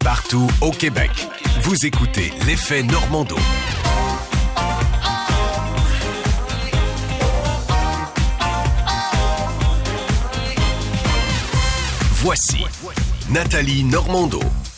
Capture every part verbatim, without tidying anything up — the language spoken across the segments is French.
Partout au Québec, vous écoutez l'Effet Normando. Voici Nathalie Normando.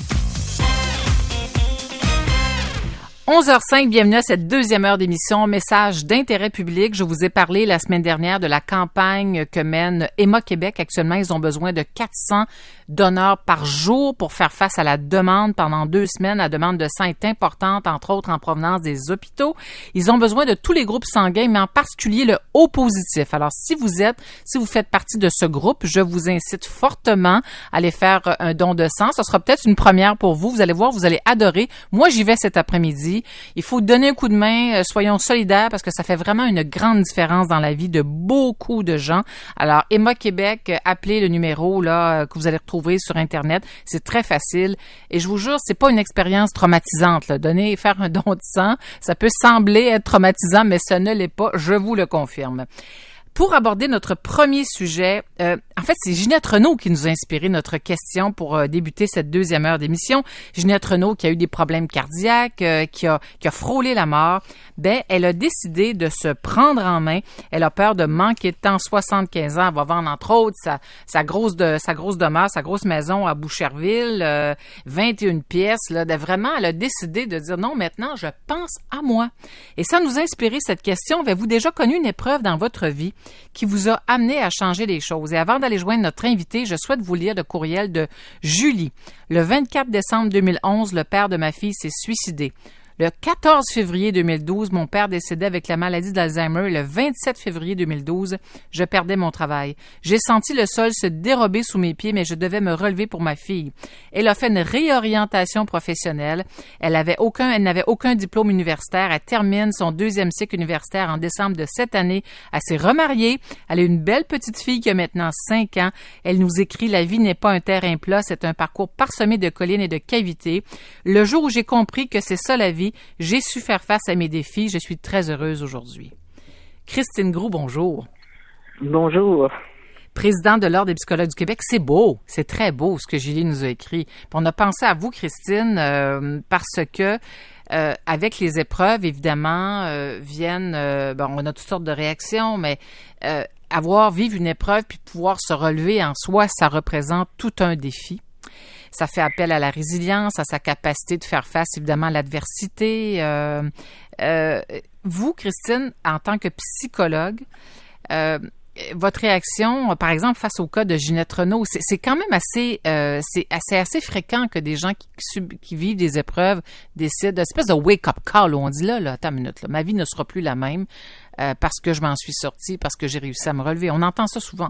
onze heures cinq, bienvenue à cette deuxième heure d'émission Message d'intérêt public. Je vous ai parlé la semaine dernière de la campagne que mène Emma Québec. Actuellement, ils ont besoin de quatre cents donneurs par jour pour faire face à la demande pendant deux semaines. La demande de sang est importante, entre autres en provenance des hôpitaux. Ils ont besoin de tous les groupes sanguins, mais en particulier le O positif. Alors, si vous êtes, si vous faites partie de ce groupe, je vous incite fortement à aller faire un don de sang. Ce sera peut-être une première pour vous. Vous allez voir, vous allez adorer. Moi, j'y vais cet après-midi. Il faut donner un coup de main, soyons solidaires parce que ça fait vraiment une grande différence dans la vie de beaucoup de gens. Alors, Emma Québec, appelez le numéro là que vous allez retrouver sur Internet. C'est très facile et je vous jure, c'est pas une expérience traumatisante. Là. Donner et faire un don de sang, ça peut sembler être traumatisant, mais ce ne l'est pas, je vous le confirme. Pour aborder notre premier sujet, euh, en fait, c'est Ginette Renault qui nous a inspiré notre question pour euh, débuter cette deuxième heure d'émission. Ginette Renault qui a eu des problèmes cardiaques, euh, qui a qui a frôlé la mort. Ben, elle a décidé de se prendre en main. Elle a peur de manquer de temps. soixante-quinze ans, elle va vendre entre autres sa sa grosse de sa grosse demeure, sa grosse maison à Boucherville, euh, vingt et une pièces. Là, de vraiment, elle a décidé de dire non. Maintenant, je pense à moi. Et ça nous a inspiré cette question. Avez-vous déjà connu une épreuve dans votre vie qui vous a amené à changer les choses? Et avant d'aller joindre notre invité, je souhaite vous lire le courriel de Julie. Le vingt-quatre décembre deux mille onze, le père de ma fille s'est suicidé. Le quatorze février deux mille douze, mon père décédait avec la maladie d'Alzheimer. Le vingt-sept février deux mille douze, je perdais mon travail. J'ai senti le sol se dérober sous mes pieds, mais je devais me relever pour ma fille. Elle a fait une réorientation professionnelle. Elle avait aucun, elle n'avait aucun diplôme universitaire. Elle termine son deuxième cycle universitaire en décembre de cette année. Elle s'est remariée. Elle a une belle petite fille qui a maintenant cinq ans. Elle nous écrit « La vie n'est pas un terrain plat, c'est un parcours parsemé de collines et de cavités. Le jour où j'ai compris que c'est ça la vie, j'ai su faire face à mes défis. Je suis très heureuse aujourd'hui. » Christine Groux, bonjour. Bonjour. Présidente de l'Ordre des psychologues du Québec. C'est beau, c'est très beau ce que Julie nous a écrit. Puis on a pensé à vous, Christine, euh, parce que euh, avec les épreuves, évidemment, euh, viennent, euh, bon, on a toutes sortes de réactions, mais euh, avoir, vivre une épreuve puis pouvoir se relever en soi, ça représente tout un défi. Ça fait appel à la résilience, à sa capacité de faire face, évidemment, à l'adversité. Euh, euh, vous, Christine, en tant que psychologue, euh, votre réaction, par exemple, face au cas de Ginette Renault, c'est, c'est quand même assez, euh, c'est assez, assez fréquent que des gens qui, sub, qui vivent des épreuves décident, une espèce de wake-up call où on dit là, là, attends une minute, là, ma vie ne sera plus la même euh, parce que je m'en suis sortie, parce que j'ai réussi à me relever. On entend ça souvent.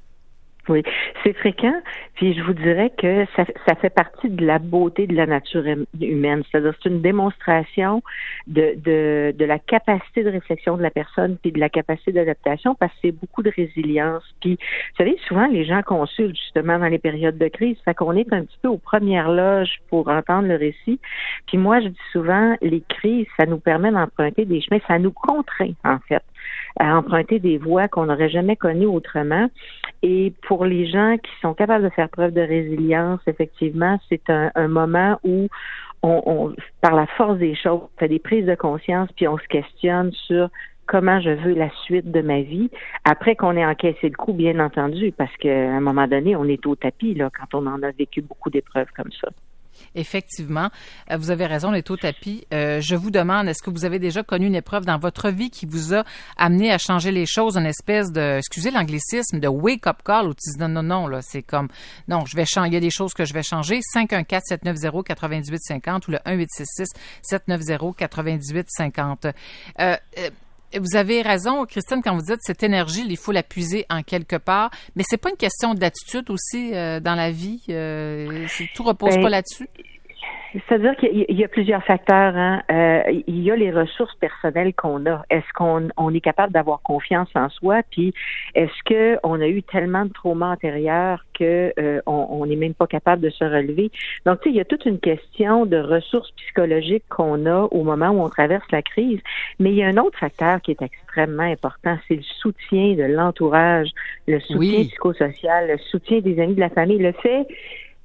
Oui, c'est fréquent, puis je vous dirais que ça, ça fait partie de la beauté de la nature humaine, c'est-à-dire c'est une démonstration de, de, de la capacité de réflexion de la personne puis de la capacité d'adaptation parce que c'est beaucoup de résilience. Puis, vous savez, souvent les gens consultent justement dans les périodes de crise, fait qu'on est un petit peu aux premières loges pour entendre le récit. Puis moi, je dis souvent, les crises, ça nous permet d'emprunter des chemins, ça nous contraint en fait à emprunter des voies qu'on n'aurait jamais connues autrement. Et pour les gens qui sont capables de faire preuve de résilience, effectivement, c'est un, un moment où on, on, par la force des choses, on fait des prises de conscience, puis on se questionne sur comment je veux la suite de ma vie, après qu'on ait encaissé le coup, bien entendu, parce qu'à un moment donné, on est au tapis là quand on en a vécu beaucoup d'épreuves comme ça. Effectivement, vous avez raison, on est au tapis. Euh, je vous demande, est-ce que vous avez déjà connu une épreuve dans votre vie qui vous a amené à changer les choses, une espèce de, excusez l'anglicisme, de wake-up call où tu dis non, non, non, là, c'est comme, non, je vais changer, il y a des choses que je vais changer. cinq un quatre, sept neuf zéro, neuf huit cinq zéro ou le un huit six six, sept neuf zéro, neuf huit cinq zéro. Euh, euh, Vous avez raison, Christine, quand vous dites cette énergie, il faut la puiser en quelque part, mais c'est pas une question d'attitude aussi euh, dans la vie. Euh, tout repose ben, pas là-dessus. C'est-à-dire qu'il y a plusieurs facteurs. Hein. Euh, il y a les ressources personnelles qu'on a. Est-ce qu'on on est capable d'avoir confiance en soi? Puis est-ce que on a eu tellement de traumas antérieurs que euh, on n'est même pas capable de se relever? Donc, tu sais, il y a toute une question de ressources psychologiques qu'on a au moment où on traverse la crise. Mais il y a un autre facteur qui est extrêmement important, c'est le soutien de l'entourage, le soutien oui. psychosocial, le soutien des amis, de la famille, le fait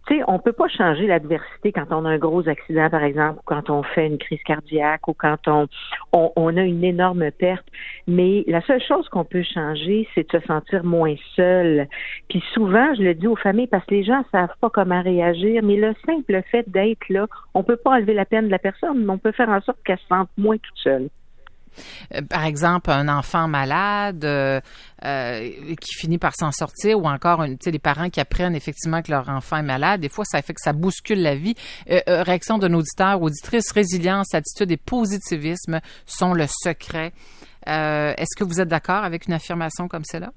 tu sais, on peut pas changer l'adversité quand on a un gros accident, par exemple, ou quand on fait une crise cardiaque, ou quand on, on, on a une énorme perte. Mais la seule chose qu'on peut changer, c'est de se sentir moins seul. Puis souvent, je le dis aux familles, parce que les gens savent pas comment réagir, mais le simple fait d'être là, on peut pas enlever la peine de la personne, mais on peut faire en sorte qu'elle se sente moins toute seule. Par exemple, un enfant malade euh, euh, qui finit par s'en sortir, ou encore une, tu sais, les parents qui apprennent effectivement que leur enfant est malade, des fois, ça fait que ça bouscule la vie. Euh, euh, réaction d'un auditeur, auditrice, résilience, attitude et positivisme sont le secret. Euh, est-ce que vous êtes d'accord avec une affirmation comme celle-là?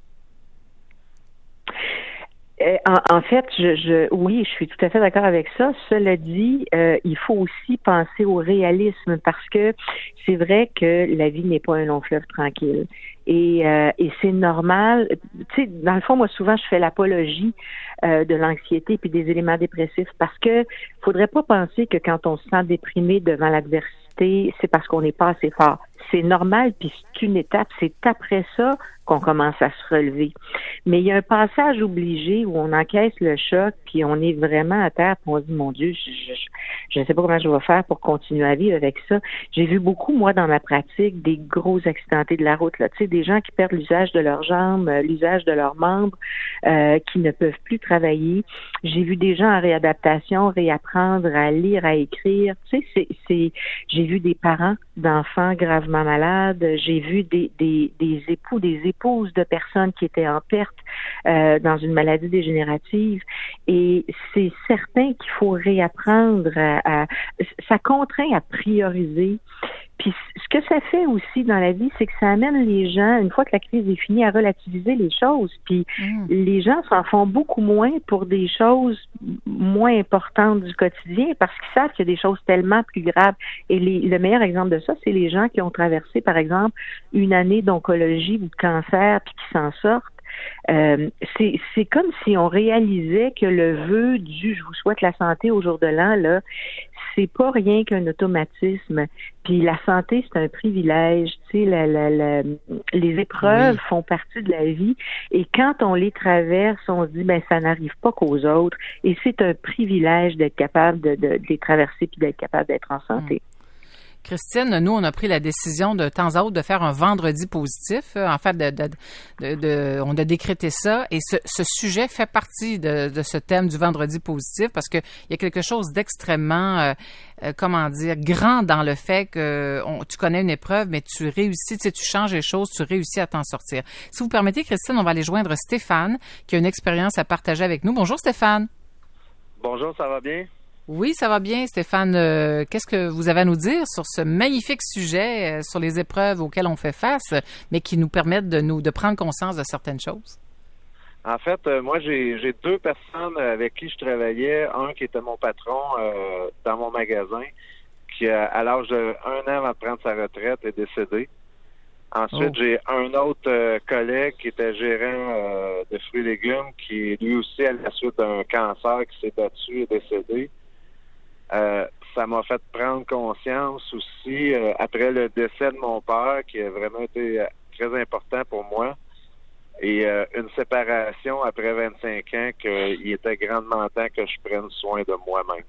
En, en fait, je, je, oui, je suis tout à fait d'accord avec ça. Cela dit, euh, il faut aussi penser au réalisme parce que c'est vrai que la vie n'est pas un long fleuve tranquille. Et, euh, et c'est normal. Tu sais, dans le fond, moi, souvent, je fais l'apologie euh, de l'anxiété puis des éléments dépressifs parce que faudrait pas penser que quand on se sent déprimé devant l'adversité, c'est parce qu'on n'est pas assez fort. C'est normal, puis c'est une étape. C'est après ça qu'on commence à se relever. Mais il y a un passage obligé où on encaisse le choc, puis on est vraiment à terre, puis on se dit, mon Dieu, je ne sais pas comment je vais faire pour continuer à vivre avec ça. J'ai vu beaucoup, moi, dans ma pratique, des gros accidentés de la route, là. Tu sais, des gens qui perdent l'usage de leurs jambes, l'usage de leurs membres, euh, qui ne peuvent plus travailler. J'ai vu des gens en réadaptation réapprendre à lire, à écrire. Tu sais, c'est, c'est, j'ai vu des parents d'enfants gravement malades. J'ai vu des, des, des époux, des épouses de personnes qui étaient en perte euh, dans une maladie dégénérative. Et c'est certain qu'il faut réapprendre à, à ça contraint à prioriser. Puis ce que ça fait aussi dans la vie, c'est que ça amène les gens, une fois que la crise est finie, à relativiser les choses. Puis mmh. les gens s'en font beaucoup moins pour des choses moins importantes du quotidien parce qu'ils savent qu'il y a des choses tellement plus graves. Et les, le meilleur exemple de ça, c'est les gens qui ont traversé, par exemple, une année d'oncologie ou de cancer puis qui s'en sortent. Euh, c'est, c'est comme si on réalisait que le vœu du « je vous souhaite la santé au jour de l'an », là, c'est pas rien qu'un automatisme. Puis la santé, c'est un privilège. Tu sais, la, la, la, les épreuves oui. font partie de la vie. Et quand on les traverse, on se dit, ben ça n'arrive pas qu'aux autres. Et c'est un privilège d'être capable de, de, de les traverser puis d'être capable d'être en santé. Mmh. Christine, nous, on a pris la décision de temps à autre de faire un vendredi positif. En fait, de, de, de, de, on a décrété ça. Et ce, ce sujet fait partie de, de ce thème du vendredi positif parce qu'il y a quelque chose d'extrêmement, euh, euh, comment dire, grand dans le fait que on, tu connais une épreuve, mais tu réussis, tu sais, tu changes les choses, tu réussis à t'en sortir. Si vous permettez, Christine, on va aller joindre Stéphane, qui a une expérience à partager avec nous. Bonjour, Stéphane. Bonjour, ça va bien? Oui, ça va bien, Stéphane. Euh, qu'est-ce que vous avez à nous dire sur ce magnifique sujet, euh, sur les épreuves auxquelles on fait face, mais qui nous permettent de nous de prendre conscience de certaines choses? En fait, euh, moi, j'ai, j'ai deux personnes avec qui je travaillais. Un qui était mon patron euh, dans mon magasin, qui, à, à l'âge de un an avant de prendre sa retraite, est décédé. Ensuite, oh. j'ai un autre euh, collègue qui était gérant euh, de fruits et légumes, qui lui aussi, à la suite d'un cancer, qui s'est battu et décédé. Euh, ça m'a fait prendre conscience aussi, euh, après le décès de mon père, qui a vraiment été euh, très important pour moi, et euh, une séparation après vingt-cinq ans, qu'il était grandement temps que je prenne soin de moi-même.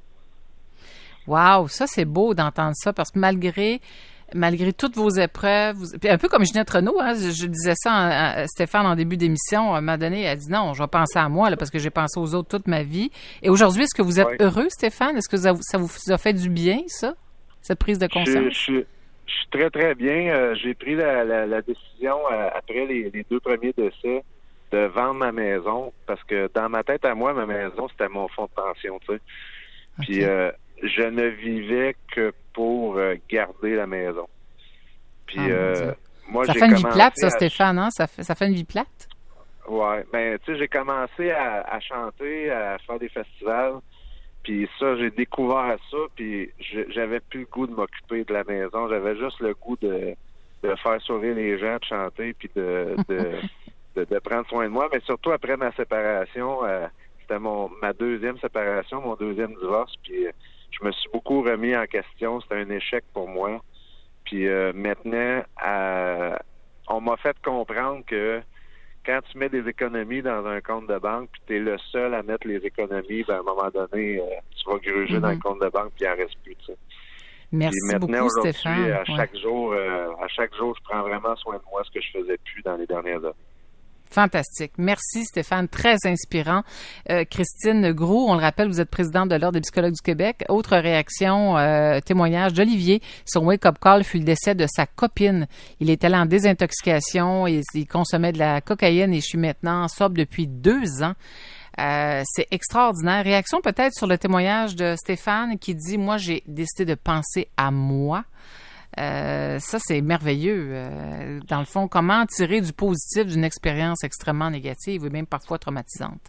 Wow, ça c'est beau d'entendre ça, parce que malgré malgré toutes vos épreuves, vous, un peu comme Ginette Renaud, hein, je, je disais ça à, à Stéphane en début d'émission, à un moment donné, elle a dit non, je vais penser à moi là, parce que j'ai pensé aux autres toute ma vie. Et aujourd'hui, est-ce que vous êtes oui. heureux, Stéphane? Est-ce que ça, ça vous a fait du bien, ça, cette prise de conscience? Je, je, je suis très, très bien. Euh, j'ai pris la, la, la décision, euh, après les, les deux premiers décès, de vendre ma maison, parce que dans ma tête à moi, ma maison, c'était mon fonds de pension, tu sais. Okay. Puis euh, je ne vivais que pour euh, garder la maison. Puis ah, euh, moi, ça j'ai fait une vie plate, ça, à... Stéphane, hein? Ça fait, ça fait une vie plate? Ouais, ben tu sais, j'ai commencé à, à chanter, à faire des festivals, puis ça, j'ai découvert ça, puis je, j'avais plus le goût de m'occuper de la maison, j'avais juste le goût de, de faire sourire les gens, de chanter, puis de, de, de, de prendre soin de moi, mais surtout après ma séparation, euh, c'était mon ma deuxième séparation, mon deuxième divorce, puis euh, je me suis beaucoup remis en question. C'était un échec pour moi. Puis euh, maintenant, euh, on m'a fait comprendre que quand tu mets des économies dans un compte de banque, puis tu es le seul à mettre les économies, ben, à un moment donné, euh, tu vas gruger mm-hmm. dans le compte de banque, puis il en reste plus, tu sais. Merci beaucoup, Stéphane. À chaque ouais. jour, euh, à chaque jour, je prends vraiment soin de moi, ce que je faisais plus dans les dernières années. Fantastique. Merci, Stéphane. Très inspirant. Euh, Christine Groux, on le rappelle, vous êtes présidente de l'Ordre des psychologues du Québec. Autre réaction, euh, témoignage d'Olivier. Son wake-up call fut le décès de sa copine. Il est allé en désintoxication, il, il consommait de la cocaïne et je suis maintenant sobre depuis deux ans. Euh, c'est extraordinaire. Réaction peut-être sur le témoignage de Stéphane qui dit « Moi, j'ai décidé de penser à moi ». Euh, ça, c'est merveilleux. Euh, dans le fond, comment tirer du positif d'une expérience extrêmement négative ou même parfois traumatisante?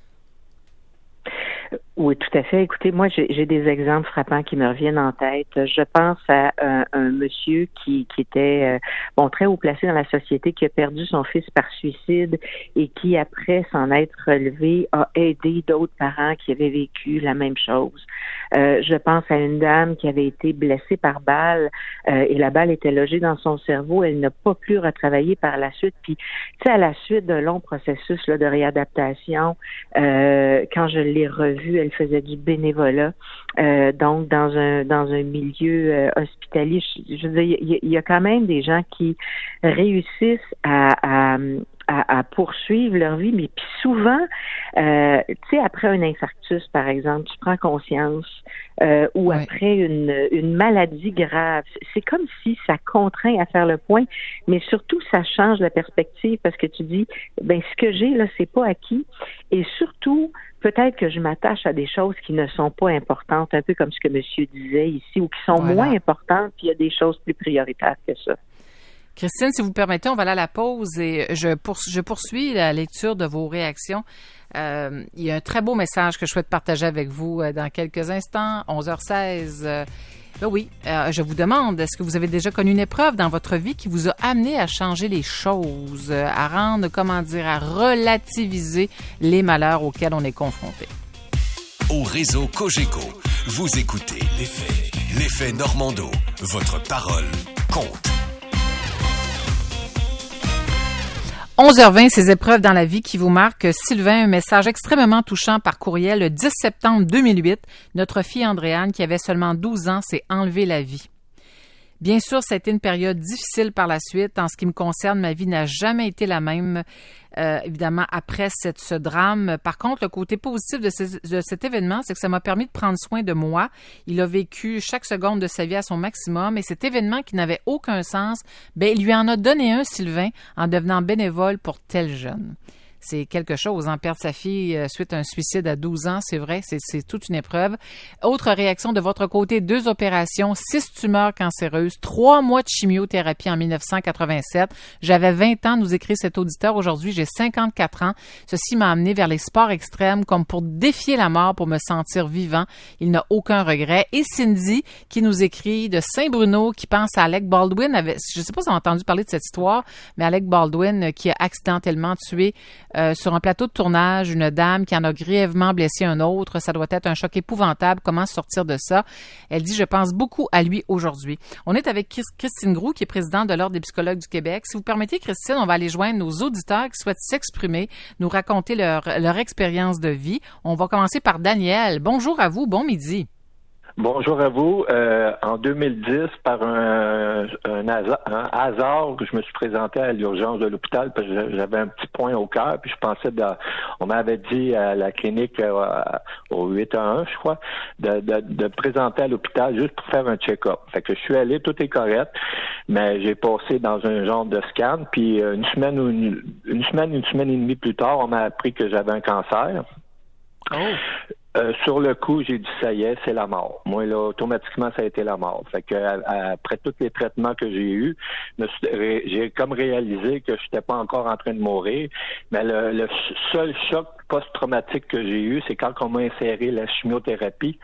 Oui, tout à fait. Écoutez, moi, j'ai, j'ai des exemples frappants qui me reviennent en tête. Je pense à un, un monsieur qui, qui était euh, bon très haut placé dans la société, qui a perdu son fils par suicide et qui, après s'en être relevé, a aidé d'autres parents qui avaient vécu la même chose. Euh, je pense à une dame qui avait été blessée par balle euh, et la balle était logée dans son cerveau. Elle n'a pas pu retravailler par la suite. Puis, tu sais, à la suite d'un long processus là, de réadaptation, euh, quand je l'ai revue, elle faisait du bénévolat, euh, donc dans un dans un milieu euh, hospitalier. Je, je veux dire, il y, il y a quand même des gens qui réussissent à, à À, à poursuivre leur vie, mais puis souvent, euh, tu sais, après un infarctus, par exemple, tu prends conscience, euh, ou ouais. après une, une maladie grave, c'est comme si ça contraint à faire le point, mais surtout, ça change la perspective parce que tu dis, ben ce que j'ai là, c'est pas acquis, et surtout, peut-être que je m'attache à des choses qui ne sont pas importantes, un peu comme ce que monsieur disait ici, ou qui sont voilà. moins importantes, puis il y a des choses plus prioritaires que ça. Christine, si vous permettez, on va aller à la pause et je, pour, je poursuis la lecture de vos réactions. Euh, il y a un très beau message que je souhaite partager avec vous dans quelques instants, onze heures seize. Euh, ben oui, euh, je vous demande, est-ce que vous avez déjà connu une épreuve dans votre vie qui vous a amené à changer les choses, à rendre, comment dire, à relativiser les malheurs auxquels on est confronté? Au réseau Cogeco, vous écoutez l'effet, l'effet Normando. Votre parole compte. onze heures vingt, ces épreuves dans la vie qui vous marquent. Sylvain, un message extrêmement touchant par courriel. Le dix septembre deux mille huit, notre fille Andréane, qui avait seulement douze ans, s'est enlevée la vie. Bien sûr, ça a été une période difficile par la suite. En ce qui me concerne, ma vie n'a jamais été la même, euh, évidemment, après cette, ce drame. Par contre, le côté positif de, ce, de cet événement, c'est que ça m'a permis de prendre soin de moi. Il a vécu chaque seconde de sa vie à son maximum. Et cet événement qui n'avait aucun sens, ben, il lui en a donné un, Sylvain, en devenant bénévole pour tel jeune. C'est quelque chose, hein, perdre sa fille euh, suite à un suicide à douze ans, c'est vrai, c'est, c'est toute une épreuve. Autre réaction de votre côté, deux opérations, six tumeurs cancéreuses, trois mois de chimiothérapie en dix-neuf cent quatre-vingt-sept. J'avais vingt ans, nous écrit cet auditeur. Aujourd'hui, j'ai cinquante-quatre ans. Ceci m'a amené vers les sports extrêmes comme pour défier la mort, pour me sentir vivant. Il n'a aucun regret. Et Cindy, qui nous écrit de Saint-Bruno, qui pense à Alec Baldwin. Avec, je ne sais pas si vous avez entendu parler de cette histoire, mais Alec Baldwin qui a accidentellement tué Euh, sur un plateau de tournage, une dame qui en a grièvement blessé un autre. Ça doit être un choc épouvantable. Comment sortir de ça? Elle dit, je pense beaucoup à lui aujourd'hui. On est avec Christine Groux, qui est présidente de l'Ordre des psychologues du Québec. Si vous permettez, Christine, on va aller joindre nos auditeurs qui souhaitent s'exprimer, nous raconter leur, leur expérience de vie. On va commencer par Daniel. Bonjour à vous, bon midi. Bonjour à vous. Euh, en deux mille dix, par un, un, hasard, un hasard, je me suis présenté à l'urgence de l'hôpital parce que j'avais un petit point au cœur, puis je pensais, de, on m'avait dit à la clinique euh, au huit un un, je crois, de, de, de présenter à l'hôpital juste pour faire un check-up. Fait que je suis allé, tout est correct, mais j'ai passé dans un genre de scan, puis une semaine ou une, une semaine, une semaine et demie plus tard, on m'a appris que j'avais un cancer. Oh. Euh, sur le coup, j'ai dit ça y est, c'est la mort. Moi, là, automatiquement, ça a été la mort. Fait que à, après tous les traitements que j'ai eus, me suis, ré, j'ai comme réalisé que je n'étais pas encore en train de mourir. Mais le, le seul choc post-traumatique que j'ai eu, c'est quand on m'a inséré la chimiothérapie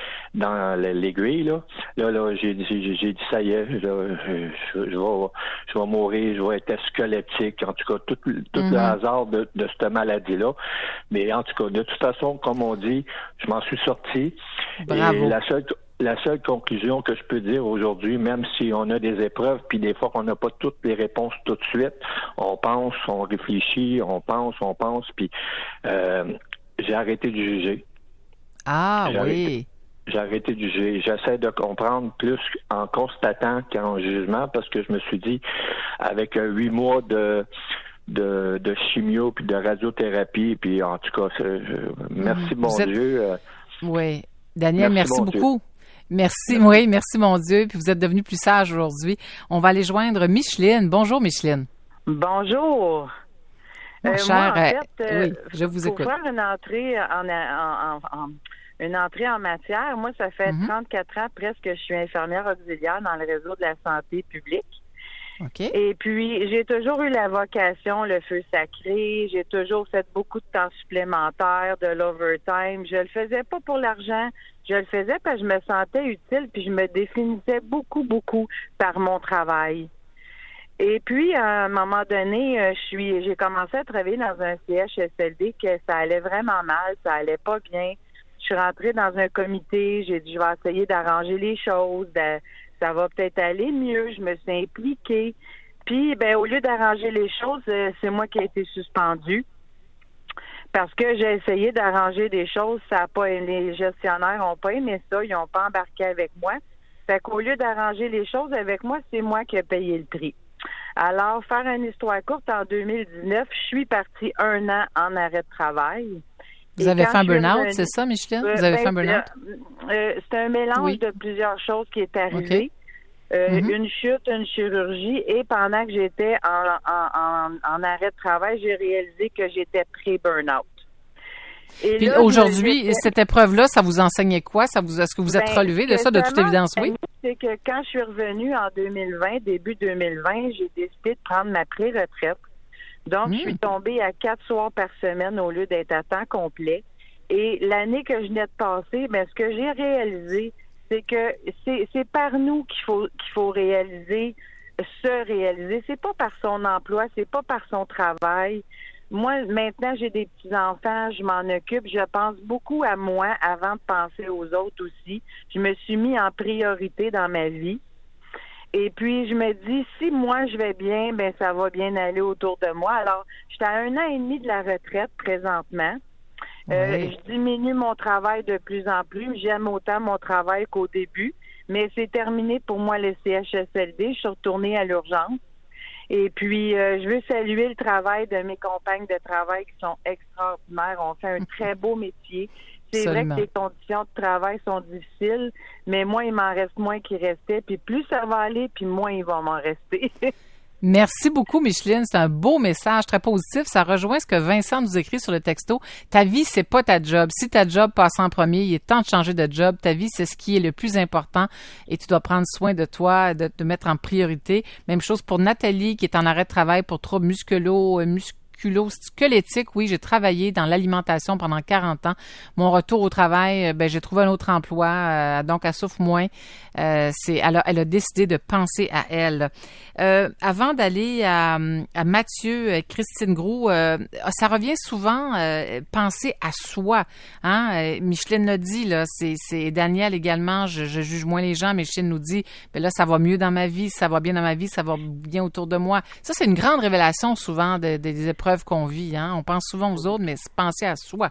dans l'aiguille, là. Là, là, j'ai, j'ai, j'ai dit, ça y est, là, je, je, je, vais, je vais mourir, je vais être squelettique. En tout cas, tout, tout mm-hmm. le hasard de, de cette maladie-là. Mais en tout cas, de toute façon, comme on dit, je m'en suis sorti. Bravo. Et la seule, la seule conclusion que je peux dire aujourd'hui, même si on a des épreuves, puis des fois qu'on n'a pas toutes les réponses tout de suite, on pense, on réfléchit, on pense, on pense, puis euh, j'ai arrêté de juger. Ah j'ai oui. Arrêté, j'ai arrêté de juger. J'essaie de comprendre plus en constatant qu'en jugement, parce que je me suis dit, avec euh, huit mois de de, de chimio puis de radiothérapie, puis en tout cas, c'est, je, merci, bon êtes... Dieu. Euh, oui. Daniel, merci, merci beaucoup. Dieu. Merci, merci, oui, merci mon Dieu. Puis vous êtes devenu plus sage aujourd'hui. On va aller joindre Micheline. Bonjour, Micheline. Bonjour. Mon euh, cher, moi, en fait, euh, oui, je vous pour écoute. Pour faire une entrée en, en, en, en, une entrée en matière, moi, ça fait mm-hmm. trente-quatre ans presque que je suis infirmière auxiliaire dans le réseau de la santé publique. Okay. Et puis, j'ai toujours eu la vocation, le feu sacré. J'ai toujours fait beaucoup de temps supplémentaire, de l'overtime. Je le faisais pas pour l'argent. Je le faisais parce que je me sentais utile, puis je me définissais beaucoup, beaucoup par mon travail. Et puis, à un moment donné, je suis, j'ai commencé à travailler dans un C H S L D que ça allait vraiment mal, ça allait pas bien. Je suis rentrée dans un comité, j'ai dit, je vais essayer d'arranger les choses, de, ça va peut-être aller mieux. Je me suis impliquée. Puis, ben, au lieu d'arranger les choses, c'est moi qui ai été suspendue. Parce que j'ai essayé d'arranger des choses, ça a pas, les gestionnaires n'ont pas aimé ça, ils n'ont pas embarqué avec moi. Fait qu'au lieu d'arranger les choses avec moi, c'est moi qui ai payé le prix. Alors, faire une histoire courte, en deux mille dix-neuf, je suis partie un an en arrêt de travail. Vous Et avez fait un burn-out, revenue, c'est ça, Micheline? Euh, Vous avez ben, fait un burn-out? Euh, euh, c'est un mélange oui. de plusieurs choses qui est arrivé. Okay. Euh, mm-hmm. Une chute, une chirurgie, et pendant que j'étais en, en, en, en arrêt de travail, j'ai réalisé que j'étais pré-burn-out. Et Puis là, aujourd'hui, cette épreuve-là, ça vous enseignait quoi? Ça vous, est-ce que vous êtes ben, relevé de ça, de toute évidence? Oui. C'est que quand je suis revenue en deux mille vingt, début deux mille vingt, j'ai décidé de prendre ma pré-retraite. Donc, mmh. je suis tombée à quatre soirs par semaine au lieu d'être à temps complet. Et l'année que je venais de passer, ben, ce que j'ai réalisé, c'est que c'est, c'est par nous qu'il faut, qu'il faut réaliser, se réaliser. C'est pas par son emploi, c'est pas par son travail. Moi, maintenant, j'ai des petits-enfants, je m'en occupe. Je pense beaucoup à moi avant de penser aux autres aussi. Je me suis mis en priorité dans ma vie. Et puis, je me dis, si moi, je vais bien, ben ça va bien aller autour de moi. Alors, j'étais à un an et demi de la retraite présentement. Oui. Euh, je diminue mon travail de plus en plus. J'aime autant mon travail qu'au début. Mais c'est terminé pour moi, le C H S L D. Je suis retournée à l'urgence. Et puis, euh, je veux saluer le travail de mes compagnes de travail qui sont extraordinaires. On fait un très beau métier. C'est Absolument. Vrai que les conditions de travail sont difficiles, mais moi, il m'en reste moins qu'il restait. Puis plus ça va aller, puis moins il va m'en rester. Merci beaucoup, Micheline. C'est un beau message, très positif. Ça rejoint ce que Vincent nous écrit sur le texto. Ta vie, c'est pas ta job. Si ta job passe en premier, il est temps de changer de job. Ta vie, c'est ce qui est le plus important et tu dois prendre soin de toi, de te mettre en priorité. Même chose pour Nathalie, qui est en arrêt de travail pour troubles musculo, musculo squelettique. Oui, j'ai travaillé dans l'alimentation pendant quarante ans. Mon retour au travail, ben j'ai trouvé un autre emploi, euh, donc elle souffre moins. Euh, c'est, elle a, elle a décidé de penser à elle. Euh, avant d'aller à, à Mathieu, Christine Groux, euh, ça revient souvent, euh, penser à soi. Hein? Euh, Micheline l'a dit, là, c'est, c'est Daniel également, je, je juge moins les gens, mais Micheline nous dit, ben là, ça va mieux dans ma vie, ça va bien dans ma vie, ça va bien autour de moi. Ça, c'est une grande révélation souvent de, de, des épreuves qu'on vit. Hein? On pense souvent aux autres, mais penser à soi.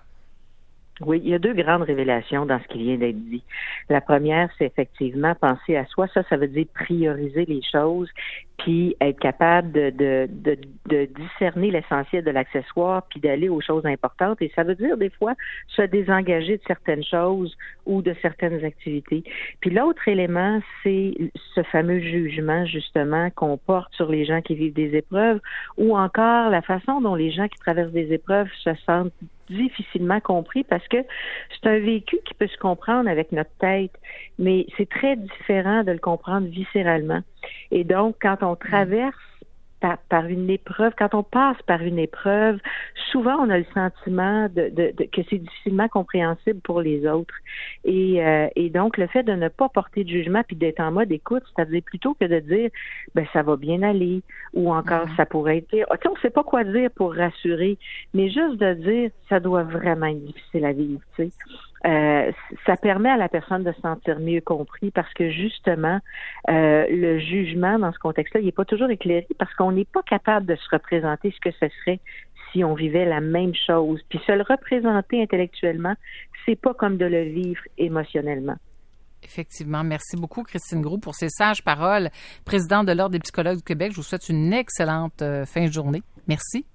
Oui, il y a deux grandes révélations dans ce qui vient d'être dit. La première, c'est effectivement penser à soi. Ça, ça veut dire prioriser les choses, puis être capable de, de, de, de discerner l'essentiel de l'accessoire, puis d'aller aux choses importantes. Et ça veut dire, des fois, se désengager de certaines choses ou de certaines activités. Puis l'autre élément, c'est ce fameux jugement, justement, qu'on porte sur les gens qui vivent des épreuves, ou encore la façon dont les gens qui traversent des épreuves se sentent difficilement compris, parce que c'est un vécu qui peut se comprendre avec notre tête, mais c'est très différent de le comprendre viscéralement. Et donc, quand on traverse par, par une épreuve, quand on passe par une épreuve, souvent on a le sentiment de, de, de que c'est difficilement compréhensible pour les autres. Et, euh, et donc, le fait de ne pas porter de jugement puis d'être en mode écoute, c'est-à-dire plutôt que de dire ben ça va bien aller, ou encore mm-hmm. ça pourrait être pire. On ne sait pas quoi dire pour rassurer, mais juste de dire ça doit vraiment être difficile à vivre, tu sais. euh, ça permet à la personne de se sentir mieux compris parce que justement, euh, le jugement dans ce contexte-là, il n'est pas toujours éclairé parce qu'on n'est pas capable de se représenter ce que ce serait si on vivait la même chose. Puis se le représenter intellectuellement, c'est pas comme de le vivre émotionnellement. Effectivement. Merci beaucoup, Christine Groulx, pour ces sages paroles. Présidente de l'Ordre des psychologues du Québec, je vous souhaite une excellente euh, fin de journée. Merci.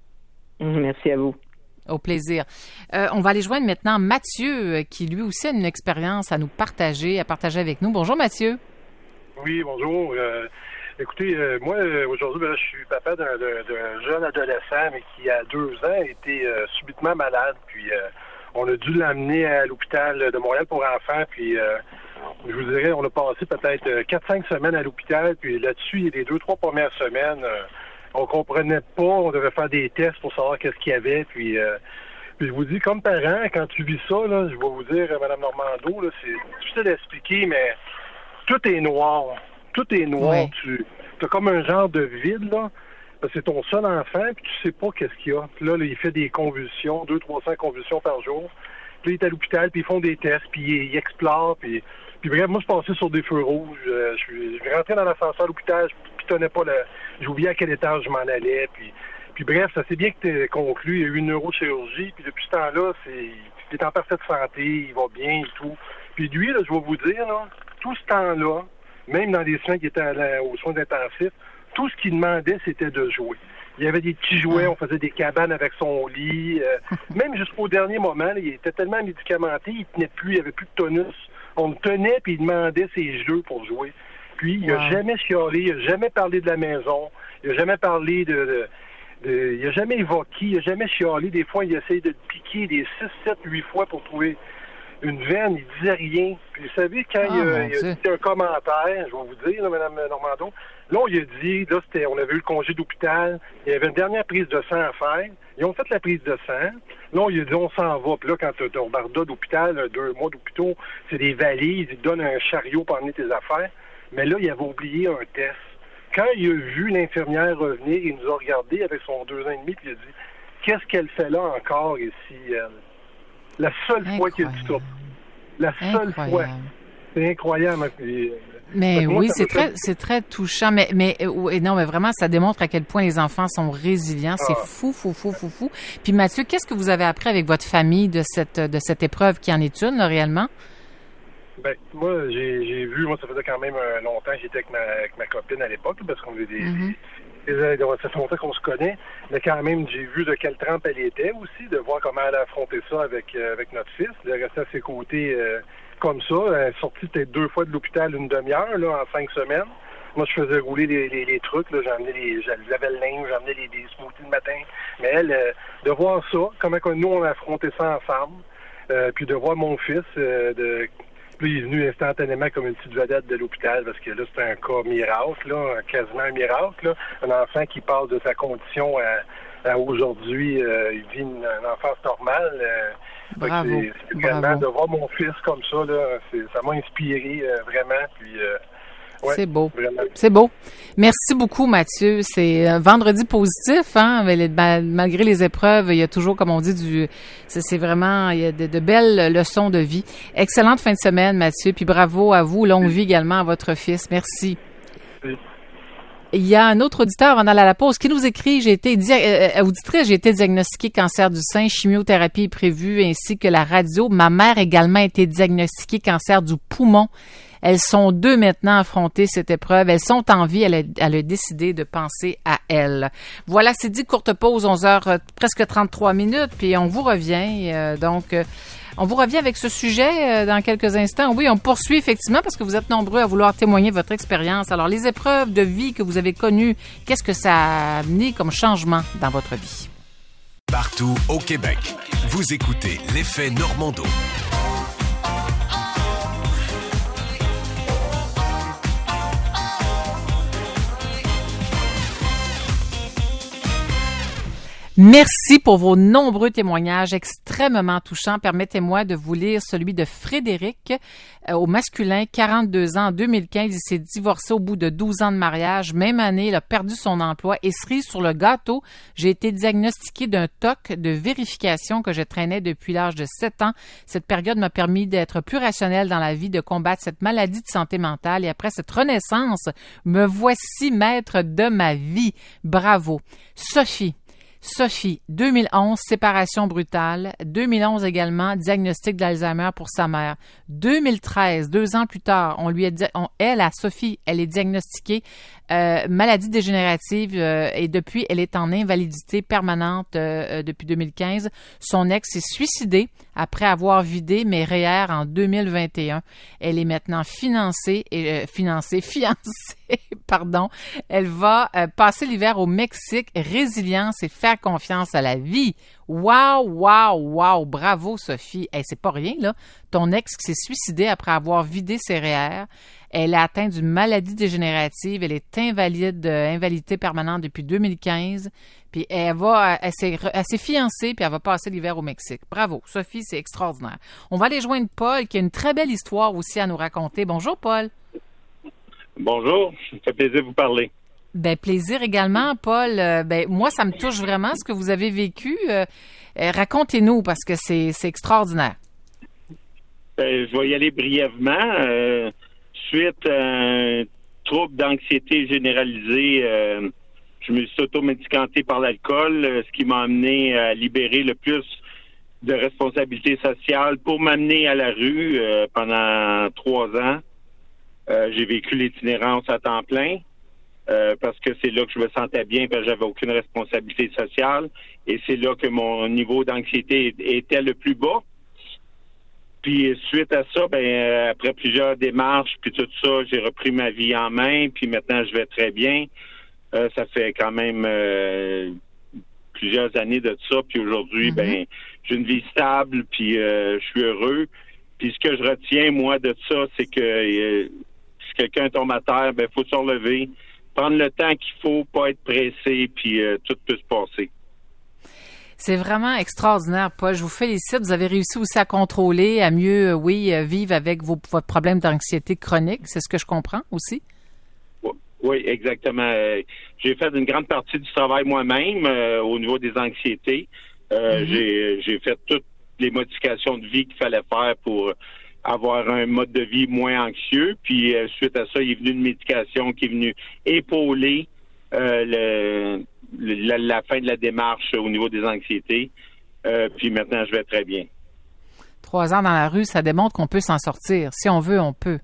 Merci à vous. Au plaisir. Euh, on va aller joindre maintenant Mathieu, qui lui aussi a une expérience à nous partager, à partager avec nous. Bonjour, Mathieu. Oui, bonjour. Euh, écoutez, euh, moi, aujourd'hui, ben, je suis papa d'un, d'un jeune adolescent, mais qui, à deux ans, a été euh, subitement malade. Puis, euh, on a dû l'amener à l'hôpital de Montréal pour enfants. Puis, euh, je vous dirais, on a passé peut-être quatre cinq semaines à l'hôpital. Puis là-dessus, les deux, trois premières semaines, euh, on comprenait pas. On devait faire des tests pour savoir qu'est-ce qu'il y avait. Puis, euh, puis je vous dis, comme parent, quand tu vis ça, là, je vais vous dire, Mme Normando, là, c'est difficile d'expliquer, mais tout est noir. Tout est noir. Oui. Tu as comme un genre de vide, là. Parce que c'est ton seul enfant, puis tu sais pas qu'est-ce qu'il y a. Puis là, là, il fait des convulsions, deux, trois cents convulsions par jour. Puis là, il est à l'hôpital, puis ils font des tests, puis il, il explore, puis... Puis bref, moi, je passais sur des feux rouges. Euh, je suis rentré dans l'ascenseur à l'hôpital, je pitonnais pas le... J'oubliais à quel étage je m'en allais, puis... Puis bref, ça c'est bien que tu aies conclu. Il y a eu une neurochirurgie, puis depuis ce temps-là, c'est... il est en parfaite santé, il va bien et tout. Puis lui, là, je vais vous dire, là, tout ce temps-là, même dans les soins qui étaient à la... aux soins intensifs, tout ce qu'il demandait, c'était de jouer. Il y avait des petits jouets, on faisait des cabanes avec son lit. Euh, même jusqu'au dernier moment, là, il était tellement médicamenté, il tenait plus, il avait plus de tonus. On le tenait, puis il demandait ses jeux pour jouer. Puis, il n'a wow. jamais chialé, il n'a jamais parlé de la maison, il n'a jamais parlé de... de, de il n'a jamais évoqué, il n'a jamais chialé. Des fois, il essaye de le piquer des six, sept, huit fois pour trouver une veine, il disait rien. Puis, vous savez, quand oh, il, a, il a dit un commentaire, je vais vous dire, là, Mme Normando, là, on lui a dit, là, c'était, on avait eu le congé d'hôpital, il y avait une dernière prise de sang à faire. Ils ont fait la prise de sang. Là, on lui a dit, on s'en va. Puis là, quand tu as un barda d'hôpital, deux mois d'hôpitaux, c'est des valises, ils te donnent un chariot pour emmener tes affaires. Mais là, il avait oublié un test. Quand il a vu l'infirmière revenir, il nous a regardé avec son deux ans et demi, puis il a dit, qu'est-ce qu'elle fait là encore ici, elle? La seule Incroyable. fois qu'il a dit ça. La seule Incroyable. fois. C'est incroyable. Puis, mais moi, oui, c'est très, c'est très touchant. Mais, mais, euh, non, mais vraiment, ça démontre à quel point les enfants sont résilients. C'est ah. fou, fou, fou, fou, fou. Puis Mathieu, qu'est-ce que vous avez appris avec votre famille de cette, de cette épreuve qui en est une, là, réellement? Ben, moi, j'ai, j'ai vu, moi, ça faisait quand même longtemps que j'étais avec ma, avec ma copine à l'époque, parce qu'on avait des, mm-hmm. des, des, ça fait longtemps qu'on se connaît, mais quand même, j'ai vu de quelle trempe elle était aussi, de voir comment elle a affronté ça avec, euh, avec notre fils, de rester à ses côtés euh, comme ça. Elle est sortie peut-être deux fois de l'hôpital une demi-heure, là, en cinq semaines. Moi, je faisais rouler les, les, les trucs, là, j'emmenais les, j'avais le linge, j'emmenais les, les smoothies le matin. Mais elle, euh, de voir ça, comment nous, on a affronté ça ensemble, euh, puis de voir mon fils, euh, de... Puis il est venu instantanément comme une petite vedette de l'hôpital parce que là, c'était un cas miracle, là, quasiment un miracle. Là. Un enfant qui passe de sa condition à, à aujourd'hui, euh, il vit une, une enfance normale. Euh, Bravo. C'est, c'est vraiment de voir mon fils comme ça, là, c'est, ça m'a inspiré euh, vraiment. Puis, euh, ouais, c'est beau. Vraiment. C'est beau. Merci beaucoup, Mathieu. C'est un vendredi positif, hein. Malgré les épreuves, il y a toujours, comme on dit, du. C'est, c'est vraiment, il y a de, de belles leçons de vie. Excellente fin de semaine, Mathieu. Puis bravo à vous. Longue vie également à votre fils. Merci. Oui. Il y a un autre auditeur avant d'aller à la pause qui nous écrit, j'ai été dia- euh, auditrice, j'ai été diagnostiquée cancer du sein, chimiothérapie est prévue ainsi que la radio. Ma mère également a été diagnostiquée cancer du poumon. Elles sont deux maintenant affrontées cette épreuve. Elles sont en vie. Elle a, elle a décidé de penser à elles. Voilà, c'est dit, courte pause, onze heures, euh, presque trente-trois minutes, puis on vous revient. Euh, donc, euh, on vous revient avec ce sujet euh, dans quelques instants. Oui, on poursuit effectivement parce que vous êtes nombreux à vouloir témoigner de votre expérience. Alors, les épreuves de vie que vous avez connues, qu'est-ce que ça a amené comme changement dans votre vie? Partout au Québec, vous écoutez l'effet Normando. Merci pour vos nombreux témoignages extrêmement touchants. Permettez-moi de vous lire celui de Frédéric, euh, au masculin, quarante-deux ans, en deux mille quinze. Il s'est divorcé au bout de douze ans de mariage. Même année, il a perdu son emploi et cerise sur le gâteau, j'ai été diagnostiqué d'un T O C de vérification que je traînais depuis l'âge de sept ans. Cette période m'a permis d'être plus rationnel dans la vie, de combattre cette maladie de santé mentale. Et après cette renaissance, me voici maître de ma vie. Bravo. Sophie. Sophie, deux mille onze, séparation brutale. deux mille onze également, diagnostic d'Alzheimer pour sa mère. deux mille treize, deux ans plus tard, on lui a dit, on, elle, à Sophie, elle est diagnostiquée euh, maladie dégénérative euh, et depuis, elle est en invalidité permanente euh, depuis deux mille quinze. Son ex s'est suicidé après avoir vidé mes R E E R en deux mille vingt et un. Elle est maintenant financée et euh, financée, fiancée, pardon. Elle va euh, passer l'hiver au Mexique. Résilience et faire confiance à la vie. Wow, wow, wow. Bravo, Sophie. Hey, c'est pas rien, là. Ton ex qui s'est suicidé après avoir vidé ses R E E R. Elle a atteint d'une maladie dégénérative. Elle est invalide, euh, invalidité permanente depuis deux mille quinze. Puis elle va, elle s'est, elle s'est fiancée, puis elle va passer l'hiver au Mexique. Bravo, Sophie, c'est extraordinaire. On va aller joindre Paul, qui a une très belle histoire aussi à nous raconter. Bonjour, Paul. Bonjour, ça me fait plaisir de vous parler. Ben plaisir également, Paul. Euh, ben moi, ça me touche vraiment ce que vous avez vécu. Euh, euh, racontez-nous parce que c'est, c'est extraordinaire. Ben, je vais y aller brièvement. Euh, suite à un trouble d'anxiété généralisée, euh, je me suis auto-médicanté par l'alcool, euh, ce qui m'a amené à libérer le plus de responsabilités sociales pour m'amener à la rue euh, pendant trois ans. Euh, j'ai vécu l'itinérance à temps plein. Euh, parce que c'est là que je me sentais bien, parce que j'avais aucune responsabilité sociale, et c'est là que mon niveau d'anxiété était le plus bas. Puis suite à ça, ben euh, après plusieurs démarches, puis tout ça, j'ai repris ma vie en main, puis maintenant je vais très bien. Euh, ça fait quand même euh, plusieurs années de ça, puis aujourd'hui, mm-hmm. ben j'ai une vie stable, puis euh, je suis heureux. Puis ce que je retiens, moi, de ça, c'est que euh, si quelqu'un tombe à terre, ben faut se relever, prendre le temps qu'il faut, pas être pressé, puis euh, tout peut se passer. C'est vraiment extraordinaire, Paul. Je vous félicite. Vous avez réussi aussi à contrôler, à mieux, oui, vivre avec vos, votre problème d'anxiété chronique. C'est ce que je comprends aussi? Oui, exactement. J'ai fait une grande partie du travail moi-même euh, au niveau des anxiétés. Euh, mm-hmm. j'ai, j'ai fait toutes les modifications de vie qu'il fallait faire pour avoir un mode de vie moins anxieux. Puis euh, suite à ça, il est venu une médication qui est venue épauler euh, le, le, la, la fin de la démarche au niveau des anxiétés. Euh, puis maintenant, je vais très bien. Trois ans dans la rue, ça démontre qu'on peut s'en sortir. Si on veut, on peut.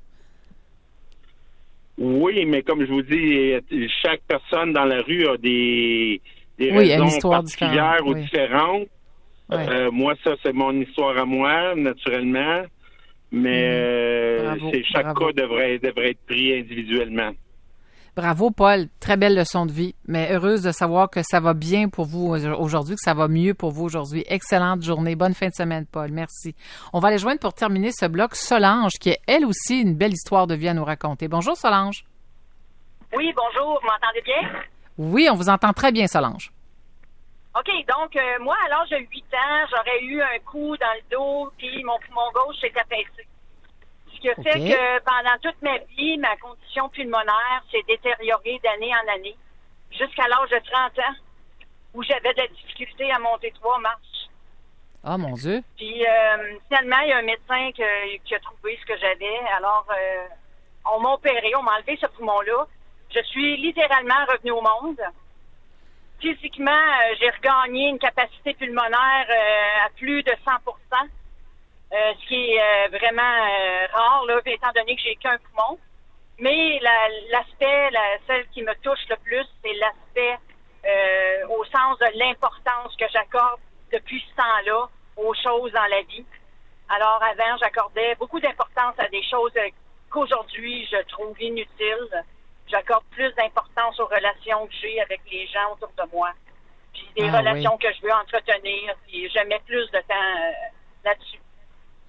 Oui, mais comme je vous dis, chaque personne dans la rue a des, des oui, raisons particulières ou oui. différentes. Oui. Euh, moi, ça, c'est mon histoire à moi, naturellement. Mais mmh. Bravo, euh, c'est, chaque bravo. cas devrait, devrait être pris individuellement. Bravo, Paul. Très belle leçon de vie. Mais heureuse de savoir que ça va bien pour vous aujourd'hui, que ça va mieux pour vous aujourd'hui. Excellente journée. Bonne fin de semaine, Paul. Merci. On va aller joindre pour terminer ce bloc Solange, qui a elle aussi une belle histoire de vie à nous raconter. Bonjour, Solange. Oui, bonjour. Vous m'entendez bien? Oui, on vous entend très bien, Solange. OK, donc euh, moi, à l'âge de huit ans, j'aurais eu un coup dans le dos, puis mon poumon gauche s'est affaissé. Ce qui a okay. fait que pendant toute ma vie, ma condition pulmonaire s'est détériorée d'année en année, jusqu'à l'âge de trente ans, où j'avais de la difficulté à monter trois marches. Ah, oh, mon Dieu! Puis euh, finalement, il y a un médecin que, qui a trouvé ce que j'avais. Alors, euh, on m'a opéré, on m'a enlevé ce poumon-là. Je suis littéralement revenue au monde. Physiquement, euh, j'ai regagné une capacité pulmonaire euh, à plus de cent pour cent, euh, ce qui est euh, vraiment euh, rare, là, étant donné que j'ai qu'un poumon. Mais la, l'aspect, la, celle qui me touche le plus, c'est l'aspect euh, au sens de l'importance que j'accorde depuis ce temps-là aux choses dans la vie. Alors avant, j'accordais beaucoup d'importance à des choses euh, qu'aujourd'hui, je trouve inutiles. J'accorde plus d'importance aux relations que j'ai avec les gens autour de moi. Puis des ah, relations oui. que je veux entretenir. Puis je mets plus de temps euh, là-dessus.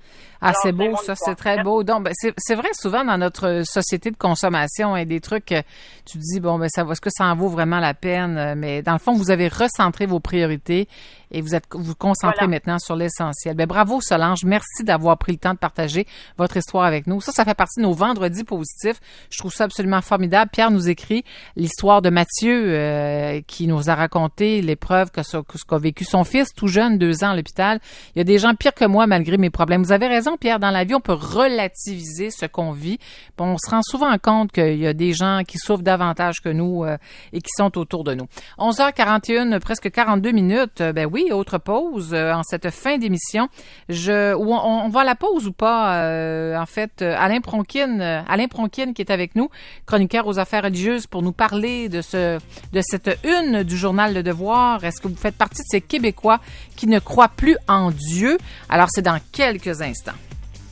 Ah, alors, c'est beau, ça, c'est très beau. Donc, ben, c'est, c'est vrai, souvent, dans notre société de consommation, il y a des trucs, tu te dis, bon, ben, ça, est-ce que ça en vaut vraiment la peine? Mais dans le fond, vous avez recentré vos priorités et vous êtes vous concentrez voilà. maintenant sur l'essentiel. Ben, bravo, Solange. Merci d'avoir pris le temps de partager votre histoire avec nous. Ça, ça fait partie de nos vendredis positifs. Je trouve ça absolument formidable. Pierre nous écrit l'histoire de Mathieu, euh, qui nous a raconté l'épreuve que ce, que ce qu'a vécu son fils, tout jeune, deux ans à l'hôpital. Il y a des gens pires que moi, malgré mes problèmes. Vous avez raison, Pierre, dans la vie, on peut relativiser ce qu'on vit. Bon, on se rend souvent compte qu'il y a des gens qui souffrent davantage que nous euh, et qui sont autour de nous. onze heures quarante et une, presque quarante-deux minutes. Euh, ben oui, autre pause euh, en cette fin d'émission. Je, où on, on va à la pause ou pas? Euh, en fait, Alain Pronkin, Alain Pronkin qui est avec nous, chroniqueur aux affaires religieuses, pour nous parler de ce, de cette une du journal Le Devoir. Est-ce que vous faites partie de ces Québécois qui ne croient plus en Dieu? Alors, c'est dans quelques instants.